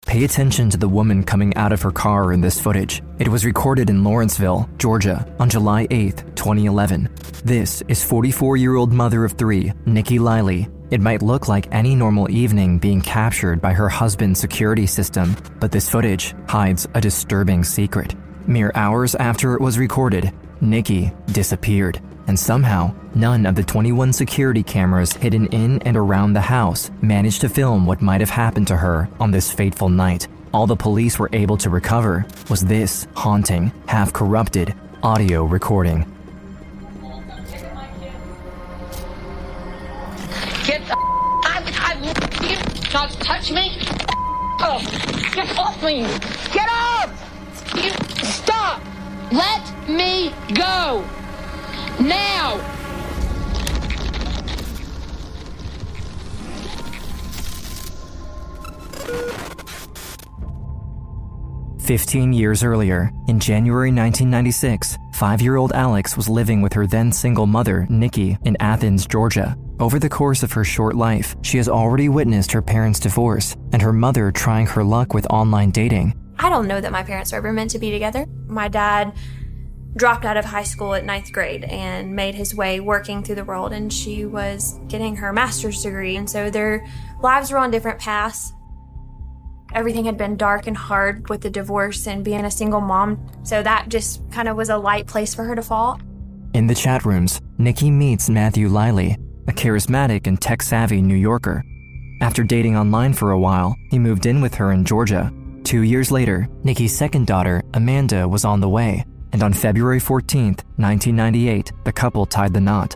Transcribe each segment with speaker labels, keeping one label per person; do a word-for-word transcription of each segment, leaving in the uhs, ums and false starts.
Speaker 1: Pay attention to the woman coming out of her car in this footage. It was recorded in Lawrenceville, Georgia, on July eighth, twenty eleven. This is forty-four-year-old mother of three, Nikki Liley. It might look like any normal evening being captured by her husband's security system, but this footage hides a disturbing secret. Mere hours after it was recorded, Nikki disappeared, and somehow, none of the twenty-one security cameras hidden in and around the house managed to film what might have happened to her on this fateful night. All the police were able to recover was this haunting, half-corrupted audio recording.
Speaker 2: Get the I, I, you not touch me. Oh, get off me. Get up. You stop. Let me go. Now.
Speaker 1: Fifteen years earlier, in January nineteen ninety-six, five-year-old Alex was living with her then-single mother, Nikki, in Athens, Georgia. Over the course of her short life, she has already witnessed her parents' divorce and her mother trying her luck with online dating.
Speaker 3: I don't know that my parents were ever meant to be together. My dad dropped out of high school at ninth grade and made his way working through the world, and she was getting her master's degree, and so their lives were on different paths. Everything had been dark and hard with the divorce and being a single mom, so that just kind of was a light place for her to fall.
Speaker 1: In the chat rooms, Nikki meets Matthew Liley, a charismatic and tech-savvy New Yorker. After dating online for a while, he moved in with her in Georgia. Two years later, Nikki's second daughter, Amanda, was on the way, and on February fourteenth, nineteen ninety-eight, the couple tied the knot.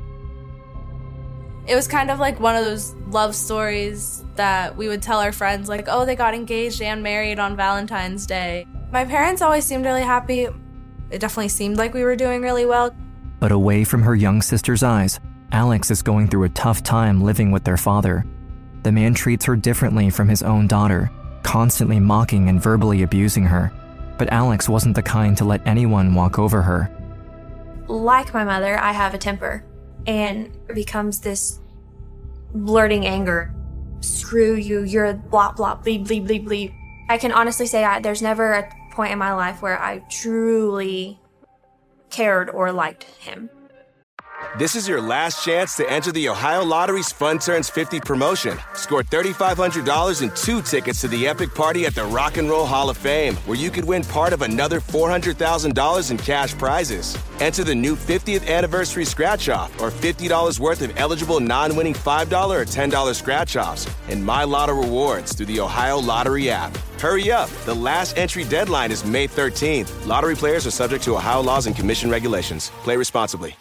Speaker 4: It was kind of like one of those love stories that we would tell our friends, like, oh, they got engaged and married on Valentine's Day. My parents always seemed really happy. It definitely seemed like we were doing really well.
Speaker 1: But away from her young sister's eyes, Alex is going through a tough time living with their father. The man treats her differently from his own daughter, constantly mocking and verbally abusing her. But Alex wasn't the kind to let anyone walk over her.
Speaker 3: Like my mother, I have a temper, and it becomes this blurting anger. Screw you, you're a blah, blah, bleep, bleep, bleep, bleep. I can honestly say I, there's never a point in my life where I truly cared or liked him.
Speaker 5: This is your last chance to enter the Ohio Lottery's Fun Turns fifty promotion. Score three thousand five hundred dollars and two tickets to the epic party at the Rock and Roll Hall of Fame, where you could win part of another four hundred thousand dollars in cash prizes. Enter the new fiftieth anniversary scratch-off or fifty dollars worth of eligible non-winning five dollars or ten dollars scratch-offs and My Lotto rewards through the Ohio Lottery app. Hurry up. The last entry deadline is May thirteenth. Lottery players are subject to Ohio laws and commission regulations. Play responsibly.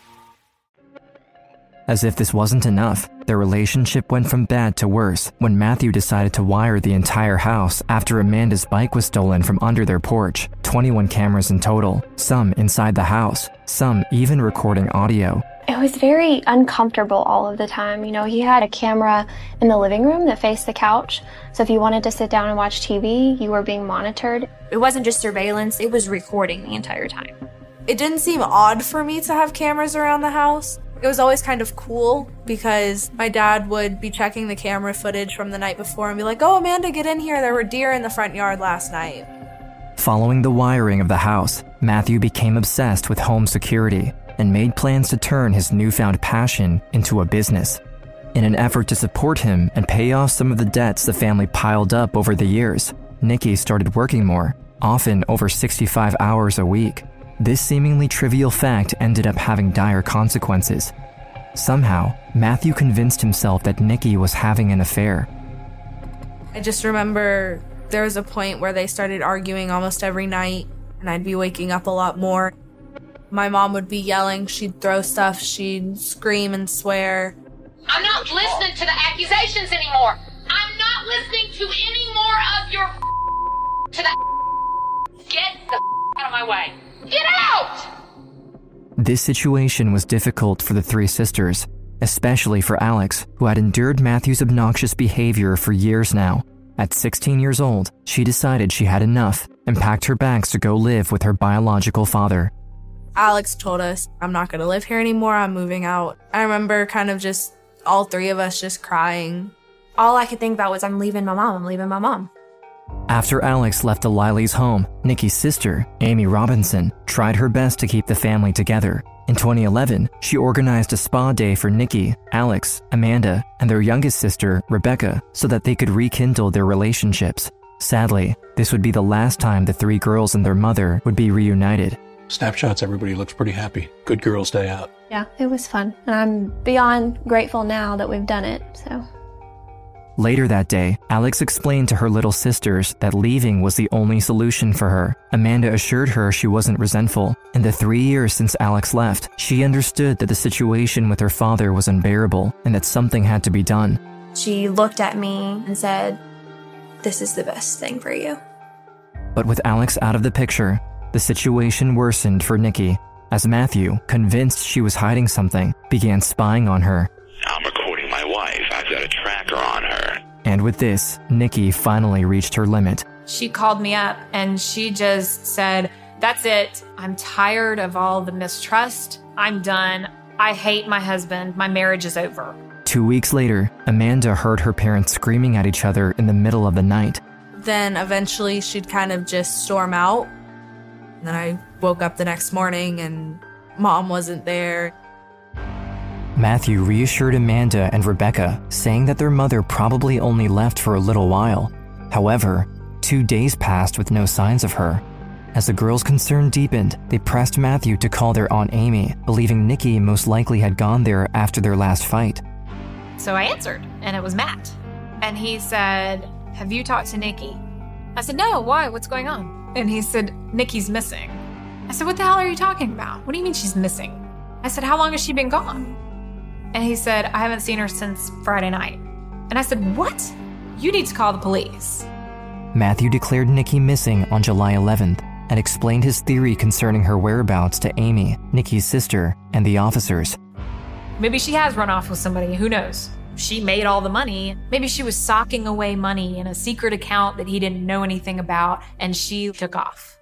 Speaker 1: As if this wasn't enough, their relationship went from bad to worse when Matthew decided to wire the entire house after Amanda's bike was stolen from under their porch. twenty-one cameras in total, some inside the house, some even recording audio.
Speaker 6: It was very uncomfortable all of the time. You know, he had a camera in the living room that faced the couch, so if you wanted to sit down and watch T V, you were being monitored.
Speaker 3: It wasn't just surveillance, it was recording the entire time.
Speaker 4: It didn't seem odd for me to have cameras around the house. It was always kind of cool because my dad would be checking the camera footage from the night before and be like, oh, Amanda, get in here. There were deer in the front yard last night.
Speaker 1: Following the wiring of the house, Matthew became obsessed with home security and made plans to turn his newfound passion into a business. In an effort to support him and pay off some of the debts the family piled up over the years, Nikki started working more, often over sixty-five hours a week. This seemingly trivial fact ended up having dire consequences. Somehow, Matthew convinced himself that Nikki was having an affair.
Speaker 4: I just remember there was a point where they started arguing almost every night, and I'd be waking up a lot more. My mom would be yelling, she'd throw stuff, she'd scream and swear.
Speaker 2: I'm not listening to the accusations anymore. I'm not listening to any more of your to the get the out of my way. Get out!
Speaker 1: This situation was difficult for the three sisters, especially for Alex, who had endured Matthew's obnoxious behavior for years now. At sixteen years old, she decided she had enough and packed her bags to go live with her biological father.
Speaker 4: Alex told us, I'm not going to live here anymore, I'm moving out. I remember kind of just all three of us just crying.
Speaker 3: All I could think about was, I'm leaving my mom, I'm leaving my mom.
Speaker 1: After Alex left Liley's home, Nikki's sister, Amy Robinson, tried her best to keep the family together. In twenty eleven, she organized a spa day for Nikki, Alex, Amanda, and their youngest sister, Rebecca, so that they could rekindle their relationships. Sadly, this would be the last time the three girls and their mother would be reunited.
Speaker 7: Snapshots, everybody looks pretty happy. Good girls day out.
Speaker 6: Yeah, it was fun. And I'm beyond grateful now that we've done it, so.
Speaker 1: Later that day, Alex explained to her little sisters that leaving was the only solution for her. Amanda assured her she wasn't resentful. In the three years since Alex left, she understood that the situation with her father was unbearable and that something had to be done.
Speaker 3: She looked at me and said, "This is the best thing for you."
Speaker 1: But with Alex out of the picture, the situation worsened for Nikki, as Matthew, convinced she was hiding something, began spying on her.
Speaker 8: I'm recording my wife. I've got a tracker on her.
Speaker 1: And with this, Nikki finally reached her limit.
Speaker 9: She called me up and she just said, "That's it. I'm tired of all the mistrust. I'm done. I hate my husband. My marriage is over."
Speaker 1: Two weeks later, Amanda heard her parents screaming at each other in the middle of the night.
Speaker 4: Then eventually she'd kind of just storm out. And then I woke up the next morning and Mom wasn't there.
Speaker 1: Matthew reassured Amanda and Rebecca, saying that their mother probably only left for a little while. However, two days passed with no signs of her. As the girls' concern deepened, they pressed Matthew to call their Aunt Amy, believing Nikki most likely had gone there after their last fight.
Speaker 9: So I answered, and it was Matt. And he said, "Have you talked to Nikki?" I said, "No, why? What's going on?" And he said, "Nikki's missing." I said, "What the hell are you talking about? What do you mean she's missing?" I said, "How long has she been gone?" And he said, "I haven't seen her since Friday night." And I said, "What? You need to call the police."
Speaker 1: Matthew declared Nikki missing on July eleventh and explained his theory concerning her whereabouts to Amy, Nikki's sister, and the officers.
Speaker 9: Maybe she has run off with somebody, who knows? She made all the money. Maybe she was socking away money in a secret account that he didn't know anything about, and she took off.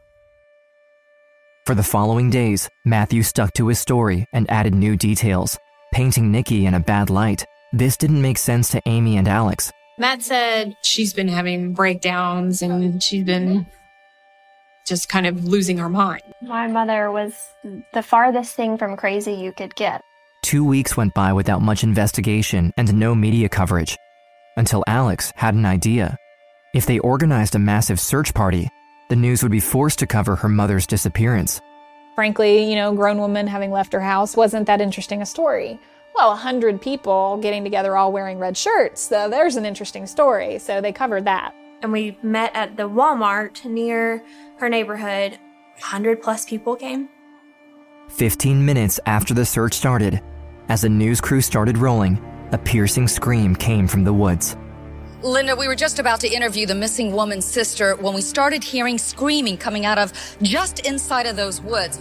Speaker 1: For the following days, Matthew stuck to his story and added new details, painting Nikki in a bad light. This didn't make sense to Amy and Alex.
Speaker 10: Matt said she's been having breakdowns and she's been just kind of losing her mind.
Speaker 6: My mother was the farthest thing from crazy you could get.
Speaker 1: Two weeks went by without much investigation and no media coverage, until Alex had an idea. If they organized a massive search party, the news would be forced to cover her mother's disappearance.
Speaker 11: Frankly, you know, a grown woman having left her house wasn't that interesting a story. Well, a hundred people getting together all wearing red shirts, so there's an interesting story, so they covered that.
Speaker 3: And we met at the Walmart near her neighborhood. A hundred plus people came.
Speaker 1: Fifteen minutes after the search started, as the news crew started rolling, a piercing scream came from the woods.
Speaker 12: Linda, we were just about to interview the missing woman's sister when we started hearing screaming coming out of just inside of those woods.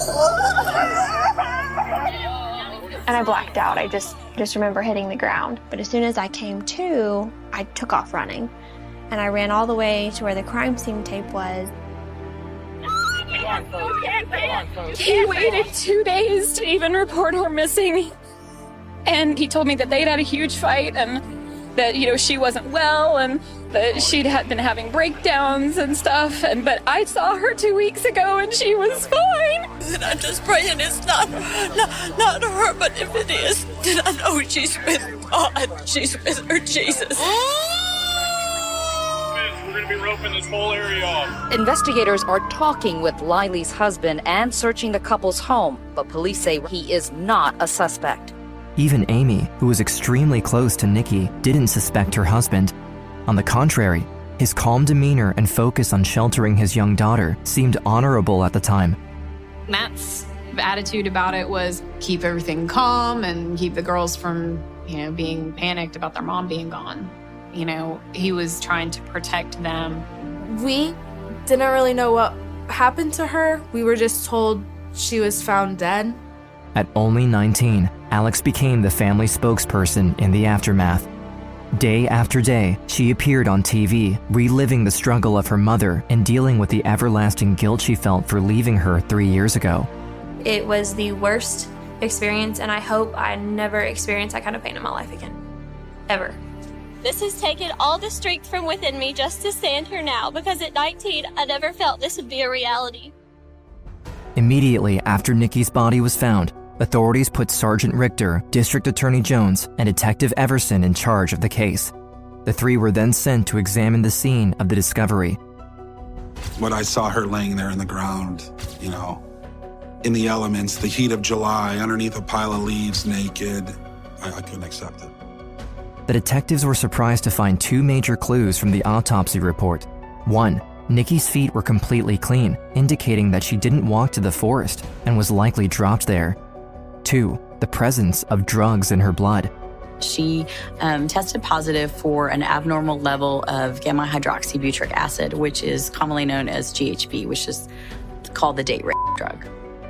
Speaker 6: And I blacked out. I just, just remember hitting the ground. But as soon as I came to, I took off running. And I ran all the way to where the crime scene tape was.
Speaker 11: He waited two days to even report her missing. And he told me that they'd had a huge fight and that, you know, she wasn't well and that she'd had been having breakdowns and stuff. And but I saw her two weeks ago and she was fine.
Speaker 13: And I'm just praying it's not, not, not her, but if it is, then I know she's with God. She's with her Jesus.
Speaker 14: We're going to be roping this whole area off.
Speaker 12: Investigators are talking with Liley's husband and searching the couple's home, but police say he is not a suspect.
Speaker 1: Even Amy, who was extremely close to Nikki, didn't suspect her husband. On the contrary, his calm demeanor and focus on sheltering his young daughter seemed honorable at the time.
Speaker 10: Matt's attitude about it was keep everything calm and keep the girls from, you know, being panicked about their mom being gone. You know, he was trying to protect them.
Speaker 4: We didn't really know what happened to her. We were just told she was found dead.
Speaker 1: At only nineteen, Alex became the family spokesperson in the aftermath. Day after day, she appeared on T V, reliving the struggle of her mother and dealing with the everlasting guilt she felt for leaving her three years ago.
Speaker 3: It was the worst experience, and I hope I never experience that kind of pain in my life again. Ever.
Speaker 15: This has taken all the strength from within me just to stand here now, because at nineteen, I never felt this would be a reality.
Speaker 1: Immediately after Nikki's body was found, authorities put Sergeant Richter, District Attorney Jones, and Detective Everson in charge of the case. The three were then sent to examine the scene of the discovery.
Speaker 16: When I saw her laying there in the ground, you know, in the elements, the heat of July, underneath a pile of leaves, naked, I, I couldn't accept it.
Speaker 1: The detectives were surprised to find two major clues from the autopsy report. One, Nikki's feet were completely clean, indicating that she didn't walk to the forest and was likely dropped there. Two, the presence of drugs in her blood.
Speaker 17: She um, tested positive for an abnormal level of gamma hydroxybutyric acid, which is commonly known as G H B, which is called the date rape drug.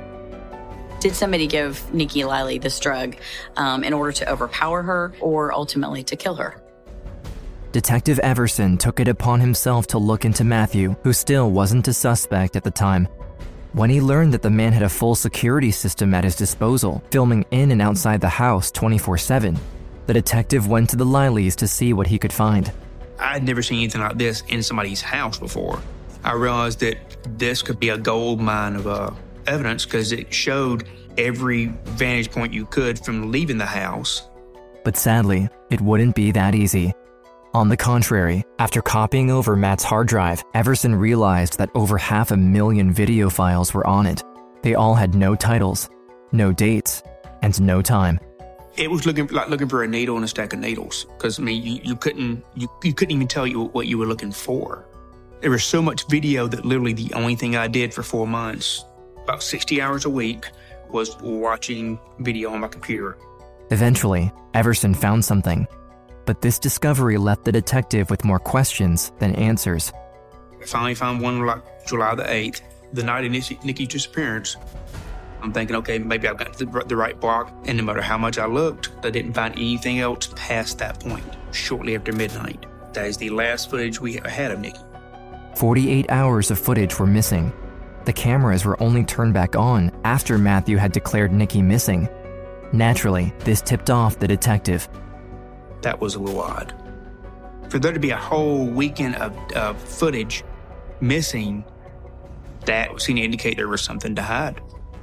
Speaker 17: Did somebody give Nikki Liley this drug um, in order to overpower her or ultimately to kill her?
Speaker 1: Detective Everson took it upon himself to look into Matthew, who still wasn't a suspect at the time. When he learned that the man had a full security system at his disposal, filming in and outside the house twenty-four seven, the detective went to the Lileys to see what he could find.
Speaker 18: I had never seen anything like this in somebody's house before. I realized that this could be a gold mine of uh, evidence because it showed every vantage point you could from leaving the house.
Speaker 1: But sadly, it wouldn't be that easy. On the contrary, after copying over Matt's hard drive, Everson realized that over half a million video files were on it. They all had no titles, no dates, and no time.
Speaker 18: It was looking like looking for a needle in a stack of needles, because I mean, you, you couldn't you, you couldn't even tell you what you were looking for. There was so much video that literally the only thing I did for four months, about sixty hours a week, was watching video on my computer.
Speaker 1: Eventually, Everson found something, but this discovery left the detective with more questions than answers.
Speaker 18: I finally found one like July the eighth, the night of Nikki's disappearance. I'm thinking, okay, maybe I've got the, the right block, and no matter how much I looked, I didn't find anything else past that point, shortly after midnight. That is the last footage we had of Nikki.
Speaker 1: forty-eight hours of footage were missing. The cameras were only turned back on after Matthew had declared Nikki missing. Naturally, this tipped off the detective.
Speaker 18: That was a little odd. For there to be a whole weekend of, of footage missing, that seemed to indicate there was something to hide.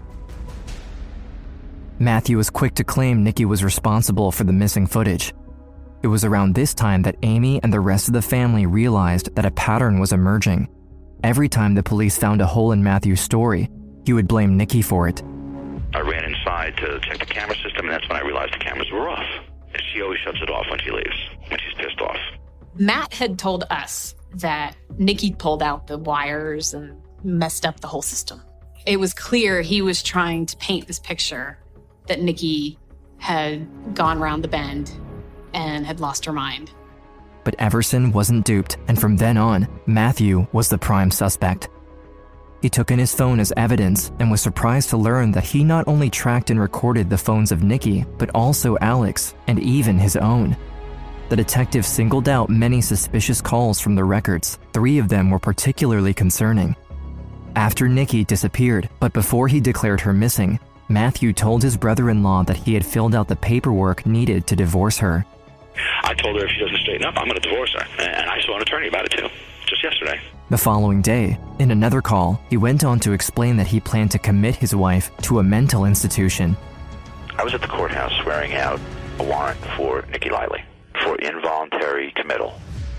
Speaker 1: Matthew was quick to claim Nikki was responsible for the missing footage. It was around this time that Amy and the rest of the family realized that a pattern was emerging. Every time the police found a hole in Matthew's story, he would blame Nikki for it.
Speaker 8: I ran inside to check the camera system, and that's when I realized the cameras were off. And she always shuts it off when she leaves, when she's pissed off.
Speaker 10: Matt had told us that Nikki pulled out the wires and messed up the whole system. It was clear he was trying to paint this picture that Nikki had gone around the bend and had lost her mind.
Speaker 1: But Everson wasn't duped, and from then on, Matthew was the prime suspect. He took in his phone as evidence and was surprised to learn that he not only tracked and recorded the phones of Nikki, but also Alex, and even his own. The detective singled out many suspicious calls from the records. Three of them were particularly concerning. After Nikki disappeared, but before he declared her missing, Matthew told his brother-in-law that he had filled out the paperwork needed to divorce her.
Speaker 8: I told her if she doesn't straighten up, I'm going to divorce her. And I saw an attorney about it too, just yesterday.
Speaker 1: The following day, in another call, he went on to explain that he planned to commit his wife to a mental institution.
Speaker 8: I was at the courthouse swearing out a warrant for Nikki Liley for involuntary committal.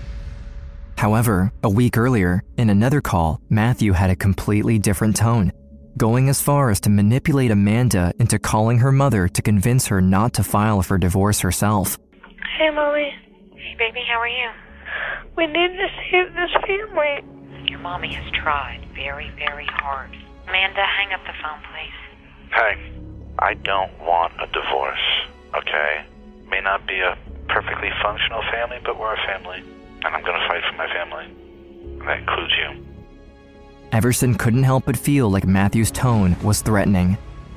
Speaker 1: However, a week earlier, in another call, Matthew had a completely different tone, going as far as to manipulate Amanda into calling her mother to convince her not to file for divorce herself.
Speaker 19: Hey, Mommy. Hey, baby, how are you? We need to save this family.
Speaker 20: Your mommy has tried very, very hard. Amanda, hang up the phone, please.
Speaker 21: Hey, I don't want a divorce, okay? May not be a perfectly functional family, but we're a family, and I'm going to fight for my family. And that includes you.
Speaker 1: Everson couldn't help but feel like Matthew's tone was threatening.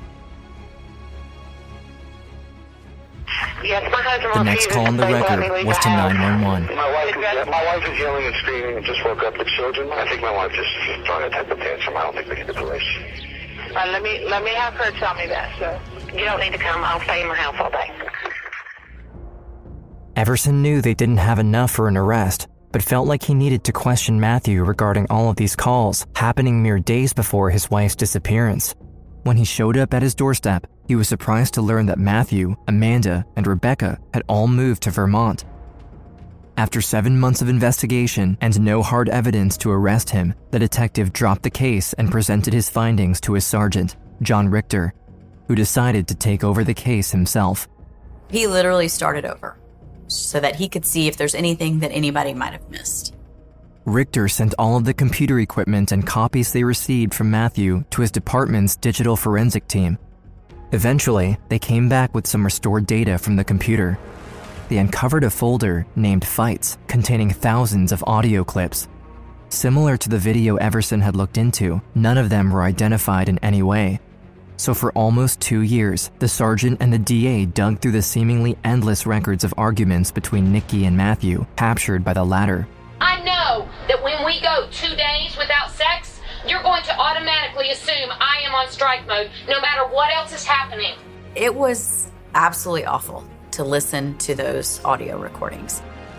Speaker 19: Yes, my husband
Speaker 1: The next call on the record was to nine one one.
Speaker 22: My wife, is, my wife is yelling and screaming and just woke up the children. I think my wife just throwing a temper tantrum. I don't think we need the police.
Speaker 19: Uh, let me let me have her tell me that, sir. You don't need to come. I'll stay in my house all day.
Speaker 1: Everson knew they didn't have enough for an arrest, but felt like he needed to question Matthew regarding all of these calls happening mere days before his wife's disappearance. When he showed up at his doorstep, he was surprised to learn that Matthew, Amanda, and Rebecca had all moved to Vermont. After seven months of investigation and no hard evidence to arrest him, the detective dropped the case and presented his findings to his sergeant, John Richter, who decided to take over the case himself.
Speaker 17: He literally started over so that he could see if there's anything that anybody might have missed.
Speaker 1: Richter sent all of the computer equipment and copies they received from Matthew to his department's digital forensic team. Eventually, they came back with some restored data from the computer. They uncovered a folder named Fights containing thousands of audio clips. Similar to the video Everson had looked into, none of them were identified in any way. So for almost two years, the sergeant and the D A dug through the seemingly endless records of arguments between Nikki and Matthew, captured by the latter.
Speaker 2: I know that when we go two days without sex, you're going to automatically assume I am on strike mode, no matter what else is happening.
Speaker 17: It was absolutely awful to listen to those audio recordings.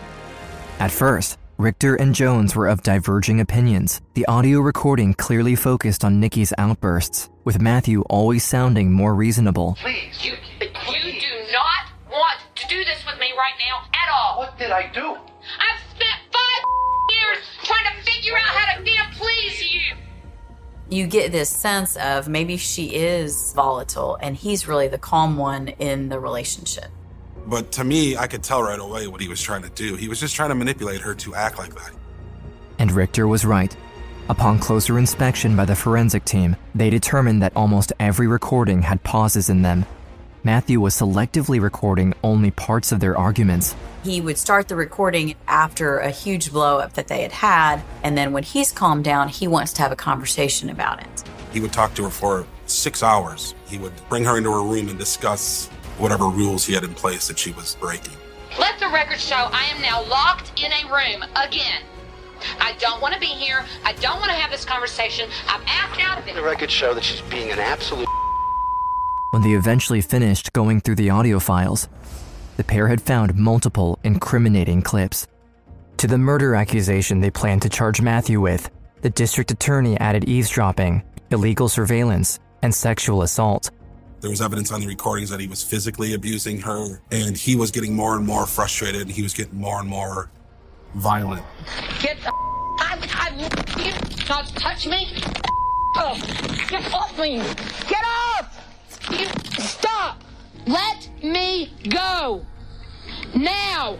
Speaker 1: At first, Richter and Jones were of diverging opinions. The audio recording clearly focused on Nikki's outbursts, with Matthew always sounding more reasonable.
Speaker 2: Please. You, you do not want to do this with me right now at all.
Speaker 5: What did I do?
Speaker 2: I've spent five years trying to figure out how to damn please you.
Speaker 17: You get this sense of maybe she is volatile and he's really the calm one in the relationship.
Speaker 16: But to me, I could tell right away what he was trying to do. He was just trying to manipulate her to act like that.
Speaker 1: And Richter was right. Upon closer inspection by the forensic team, they determined that almost every recording had pauses in them. Matthew was selectively recording only parts of their arguments.
Speaker 17: He would start the recording after a huge blow-up that they had had, and then when he's calmed down, he wants to have a conversation about it.
Speaker 16: He would talk to her for six hours. He would bring her into her room and discuss whatever rules he had in place that she was breaking.
Speaker 2: Let the record show I am now locked in a room again. I don't want to be here. I don't want to have this conversation. I'm asked out of it.
Speaker 5: The record show that she's being an absolute...
Speaker 1: When they eventually finished going through the audio files, the pair had found multiple incriminating clips. To the murder accusation they planned to charge Matthew with, the district attorney added eavesdropping, illegal surveillance, and sexual assault.
Speaker 16: There was evidence on the recordings that he was physically abusing her, and he was getting more and more frustrated, and he was getting more and more violent.
Speaker 2: Get the I, I, you not touch me. Oh, get off me. Get off. You stop. Let me go. Now.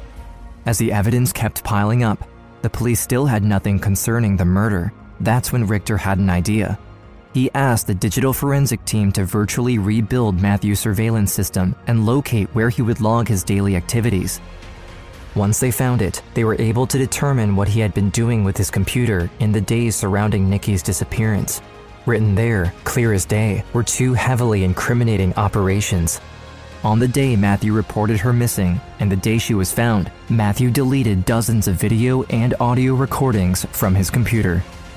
Speaker 1: As the evidence kept piling up, the police still had nothing concerning the murder. That's when Richter had an idea. He asked the digital forensic team to virtually rebuild Matthew's surveillance system and locate where he would log his daily activities. Once they found it, they were able to determine what he had been doing with his computer in the days surrounding Nikki's disappearance. Written there, clear as day, were two heavily incriminating operations. On the day Matthew reported her missing and the day she was found, Matthew deleted dozens of video and audio recordings from his computer.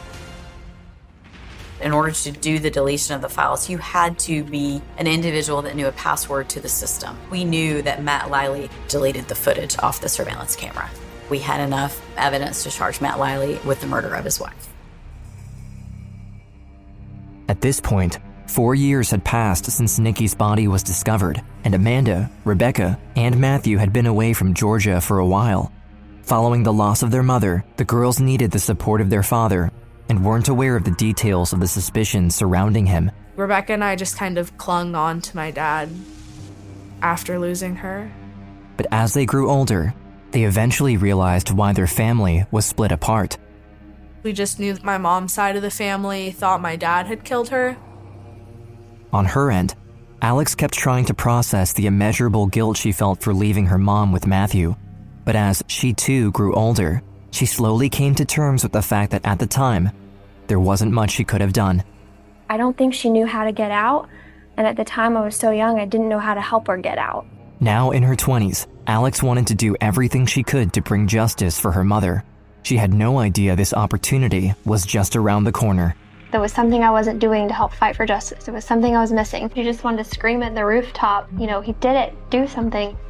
Speaker 17: In order to do the deletion of the files, you had to be an individual that knew a password to the system. We knew that Matt Liley deleted the footage off the surveillance camera. We had enough evidence to charge Matt Liley with the murder of his wife.
Speaker 1: At this point, four years had passed since Nikki's body was discovered, and Amanda, Rebecca, and Matthew had been away from Georgia for a while. Following the loss of their mother, the girls needed the support of their father and weren't aware of the details of the suspicions surrounding him.
Speaker 4: Rebecca and I just kind of clung on to my dad after losing her.
Speaker 1: But as they grew older, they eventually realized why their family was split apart.
Speaker 4: We just knew that my mom's side of the family thought my dad had killed her.
Speaker 1: On her end, Alex kept trying to process the immeasurable guilt she felt for leaving her mom with Matthew. But as she too grew older, she slowly came to terms with the fact that at the time, there wasn't much she could have done.
Speaker 6: I don't think she knew how to get out, and at the time I was so young I didn't know how to help her get out.
Speaker 1: Now in her twenties, Alex wanted to do everything she could to bring justice for her mother. She had no idea this opportunity was just around the corner.
Speaker 6: There was something I wasn't doing to help fight for justice. There was something I was missing. She just wanted to scream at the rooftop, you know, he did it, do something.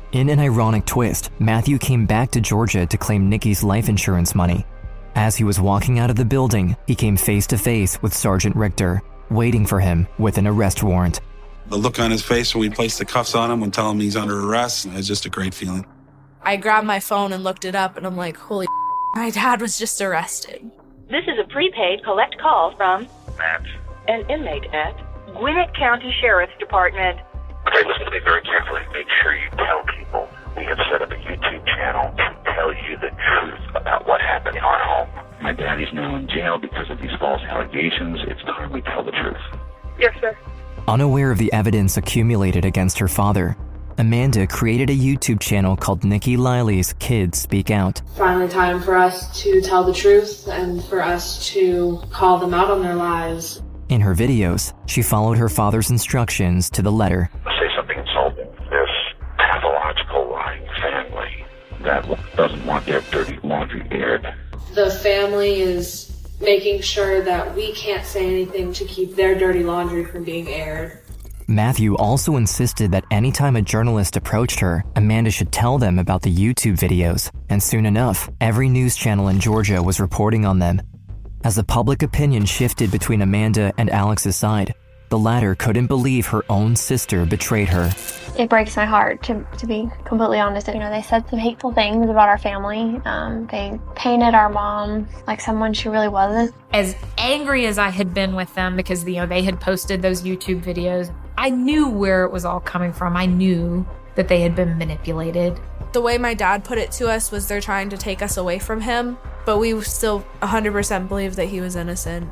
Speaker 1: In an ironic twist, Matthew came back to Georgia to claim Nikki's life insurance money. As he was walking out of the building, he came face to face with Sergeant Richter, waiting for him with an arrest warrant.
Speaker 16: The look on his face when we placed the cuffs on him and tell him he's under arrest, it's just a great feeling.
Speaker 4: I grabbed my phone and looked it up, and I'm like, holy my dad was just arrested.
Speaker 7: This is a prepaid collect call from
Speaker 21: Matt.
Speaker 7: an inmate at Gwinnett County Sheriff's Department.
Speaker 21: Okay, listen to me very carefully. Make sure you tell people we have set up a YouTube channel to tell you the truth about what happened in our home. My daddy's now in jail because of these false allegations. It's time we tell the truth.
Speaker 7: Yes, sir.
Speaker 1: Unaware of the evidence accumulated against her father, Amanda created a YouTube channel called Nikki Liley's Kids Speak Out.
Speaker 9: Finally time for us to tell the truth and for us to call them out on their lies.
Speaker 1: In her videos, she followed her father's instructions to the letter.
Speaker 21: Say something insulting. This pathological lying family that doesn't want their dirty laundry aired.
Speaker 9: The family is making sure that we can't say anything to keep their dirty laundry from being aired.
Speaker 1: Matthew also insisted that anytime a journalist approached her, Amanda should tell them about the YouTube videos, and soon enough, every news channel in Georgia was reporting on them. As the public opinion shifted between Amanda and Alex's side, the latter couldn't believe her own sister betrayed her.
Speaker 6: It breaks my heart, to, to be completely honest. You know, they said some hateful things about our family. Um, they painted our mom like someone she really wasn't.
Speaker 10: As angry as I had been with them because, you know, they had posted those YouTube videos, I knew where it was all coming from. I knew that they had been manipulated.
Speaker 4: The way my dad put it to us was they're trying to take us away from him, but we still one hundred percent believed that he was innocent.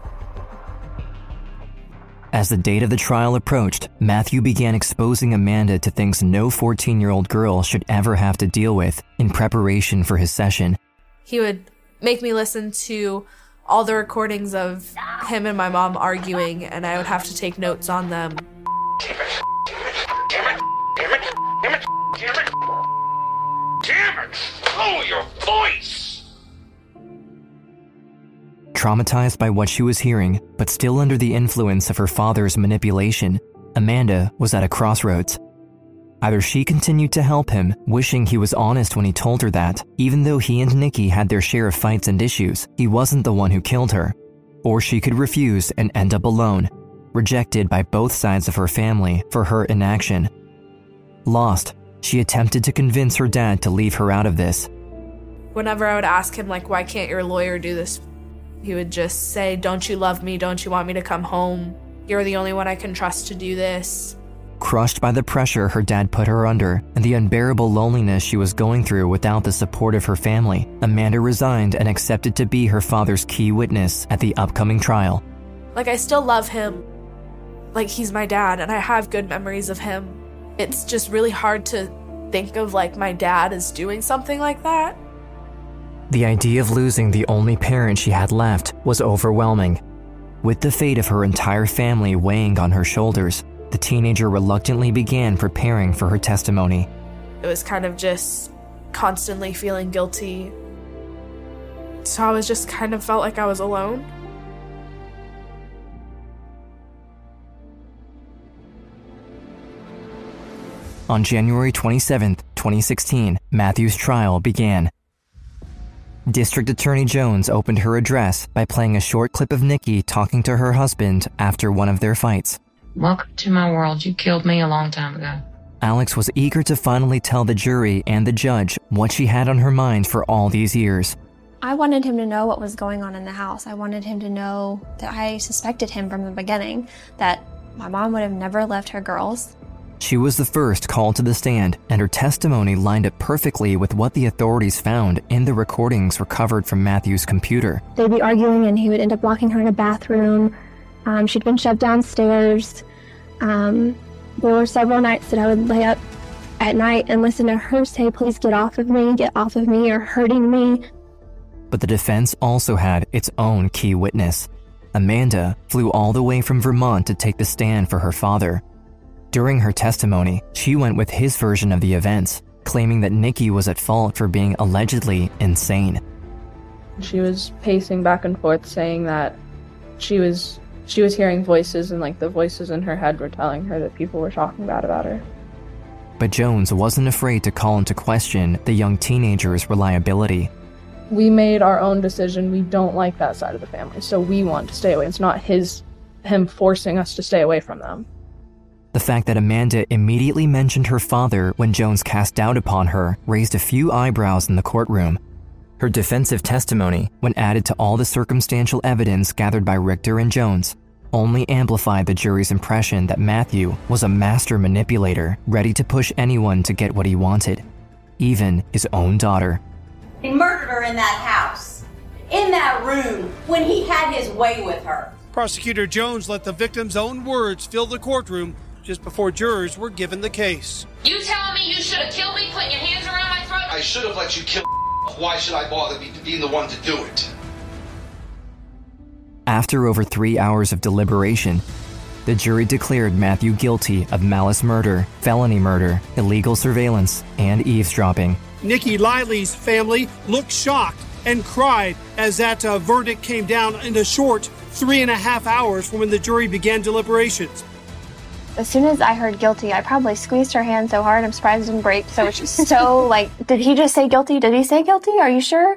Speaker 1: As the date of the trial approached, Matthew began exposing Amanda to things no fourteen-year-old girl should ever have to deal with in preparation for his session.
Speaker 4: He would make me listen to all the recordings of him and my mom arguing, and I would have to take notes on them.
Speaker 21: Damn it! Damn it! Damn it! Damn it! Damn it! Damn it! Oh, your voice!
Speaker 1: Traumatized by what she was hearing, but still under the influence of her father's manipulation, Amanda was at a crossroads. Either she continued to help him, wishing he was honest when he told her that, even though he and Nikki had their share of fights and issues, he wasn't the one who killed her, or she could refuse and end up alone, rejected by both sides of her family for her inaction. Lost, she attempted to convince her dad to leave her out of this.
Speaker 4: Whenever I would ask him, like, why can't your lawyer do this? He would just say, don't you love me? Don't you want me to come home? You're the only one I can trust to do this.
Speaker 1: Crushed by the pressure her dad put her under and the unbearable loneliness she was going through without the support of her family, Amanda resigned and accepted to be her father's key witness at the upcoming trial.
Speaker 4: Like, I still love him. Like, he's my dad, and I have good memories of him. It's just really hard to think of, like, my dad as doing something like that.
Speaker 1: The idea of losing the only parent she had left was overwhelming. With the fate of her entire family weighing on her shoulders, the teenager reluctantly began preparing for her testimony.
Speaker 4: It was kind of just constantly feeling guilty. So I was just kind of felt like I was alone.
Speaker 1: On January twenty-seventh, twenty sixteen, Matthew's trial began. District Attorney Jones opened her address by playing a short clip of Nikki talking to her husband after one of their fights.
Speaker 23: Welcome to my world. You killed me a long time ago.
Speaker 1: Alex was eager to finally tell the jury and the judge what she had on her mind for all these years.
Speaker 6: I wanted him to know what was going on in the house. I wanted him to know that I suspected him from the beginning, that my mom would have never left her girls.
Speaker 1: She was the first called to the stand, and her testimony lined up perfectly with what the authorities found in the recordings recovered from Matthew's computer.
Speaker 6: They'd be arguing and he would end up locking her in a bathroom. Um, she'd been shoved downstairs. Um, there were several nights that I would lay up at night and listen to her say, please get off of me, get off of me, you're hurting me.
Speaker 1: But the defense also had its own key witness. Amanda flew all the way from Vermont to take the stand for her father. During her testimony, she went with his version of the events, claiming that Nikki was at fault for being allegedly insane.
Speaker 9: She was pacing back and forth saying that she was she was hearing voices, and like the voices in her head were telling her that people were talking bad about her.
Speaker 1: but Jones wasn't afraid to call into question the young teenager's reliability.
Speaker 11: We made our own decision. We don't like that side of the family, so we want to stay away. It's not his, him forcing us to stay away from them.
Speaker 1: The fact that Amanda immediately mentioned her father when Jones cast doubt upon her raised a few eyebrows in the courtroom. Her defensive testimony, when added to all the circumstantial evidence gathered by Richter and Jones, only amplified the jury's impression that Matthew was a master manipulator ready to push anyone to get what he wanted, even his own daughter.
Speaker 13: He murdered her in that house, in that room, when he had his way with her.
Speaker 14: Prosecutor Jones let the victim's own words fill the courtroom just before jurors were given the case.
Speaker 2: You telling me you should have killed me, putting your hands around my throat?
Speaker 5: I should have let you kill. Why should I bother be, being the one to do it?
Speaker 1: After over three hours of deliberation, the jury declared Matthew guilty of malice murder, felony murder, illegal surveillance, and eavesdropping.
Speaker 14: Nikki Liley's family looked shocked and cried as that uh, verdict came down in a short three and a half hours from when the jury began deliberations.
Speaker 6: As soon as I heard guilty, I probably squeezed her hand so hard, I'm surprised it didn't break. So it's just so like, did he just say guilty? Did he say guilty? Are you sure?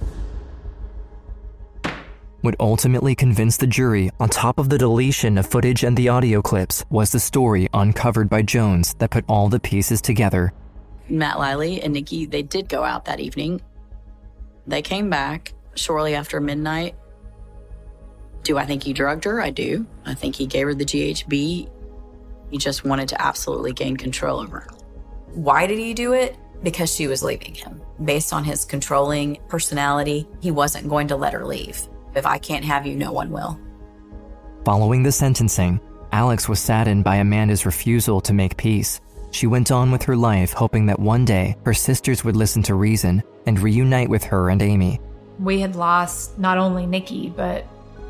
Speaker 1: What ultimately convinced the jury, on top of the deletion of footage and the audio clips, was the story uncovered by Jones that put all the pieces together.
Speaker 17: Matt Liley and Nikki, they did go out that evening. They came back shortly after midnight. Do I think he drugged her? I do. I think he gave her the G H B. He just wanted to absolutely gain control over her.
Speaker 24: Why did he do it? Because she was leaving him. Based on his controlling personality, he wasn't going to let her leave. If I can't have you, no one will.
Speaker 1: Following the sentencing, Alex was saddened by Amanda's refusal to make peace. She went on with her life, hoping that one day her sisters would listen to reason and reunite with her and Amy.
Speaker 25: We had lost not only Nikki, but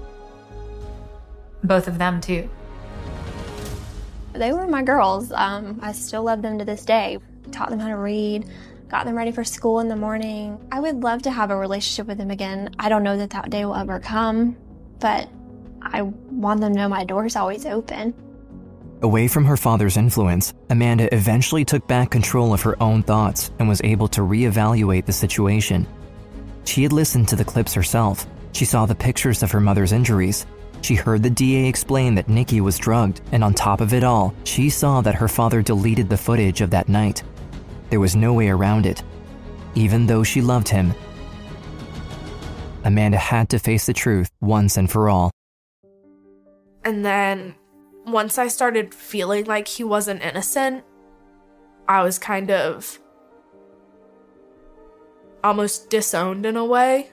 Speaker 25: both of them too.
Speaker 6: They were my girls. Um, I still love them to this day. Taught them how to read, got them ready for school in the morning. I would love to have a relationship with them again. I don't know that that day will ever come, but I want them to know my door's always open.
Speaker 1: Away from her father's influence, Amanda eventually took back control of her own thoughts and was able to reevaluate the situation. She had listened to the clips herself. She saw the pictures of her mother's injuries. She heard the D A explain that Nikki was drugged, and on top of it all, she saw that her father deleted the footage of that night. There was no way around it. Even though she loved him, Amanda had to face the truth once and for all.
Speaker 4: And then once I started feeling like he wasn't innocent, I was kind of almost disowned in a way.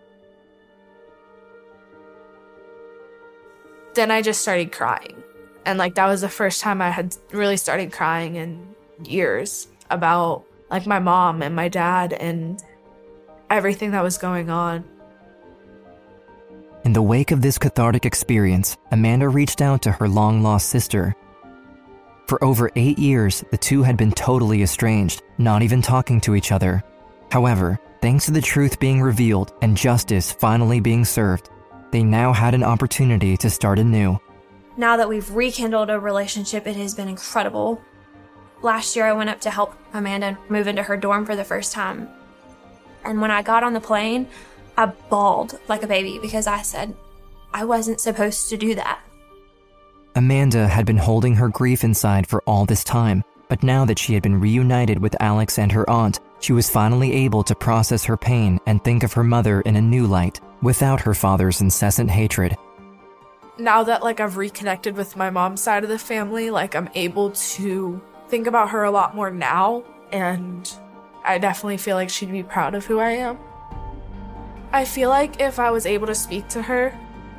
Speaker 4: Then I just started crying. And like that was the first time I had really started crying in years about like my mom and my dad and everything that was going on.
Speaker 1: In the wake of this cathartic experience, Amanda reached out to her long-lost sister. For over eight years, the two had been totally estranged, not even talking to each other. However, thanks to the truth being revealed and justice finally being served, they now had an opportunity to start anew.
Speaker 3: Now that we've rekindled a relationship, it has been incredible. Last year, I went up to help Amanda move into her dorm for the first time. And when I got on the plane, I bawled like a baby because I said I wasn't supposed to do that.
Speaker 1: Amanda had been holding her grief inside for all this time, but now that she had been reunited with Alex and her aunt, she was finally able to process her pain and think of her mother in a new light, without her father's incessant hatred.
Speaker 4: Now that like I've reconnected with my mom's side of the family, like I'm able to think about her a lot more now, and I definitely feel like she'd be proud of who I am. I feel like if I was able to speak to her,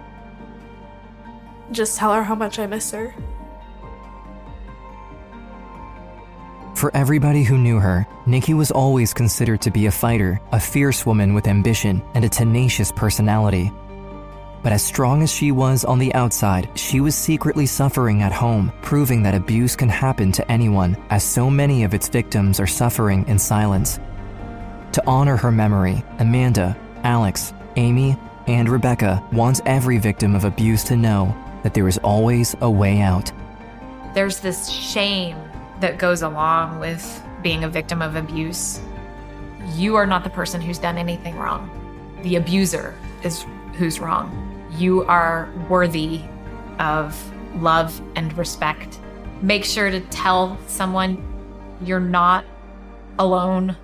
Speaker 4: just tell her how much I miss her.
Speaker 1: For everybody who knew her, Nikki was always considered to be a fighter, a fierce woman with ambition and a tenacious personality. But as strong as she was on the outside, she was secretly suffering at home, proving that abuse can happen to anyone, as so many of its victims are suffering in silence. To honor her memory, Amanda, Alex, Amy, and Rebecca wants every victim of abuse to know that there is always a way out.
Speaker 25: There's this shame that goes along with being a victim of abuse. You are not the person who's done anything wrong. The abuser is who's wrong. You are worthy of love and respect. Make sure to tell someone you're not alone.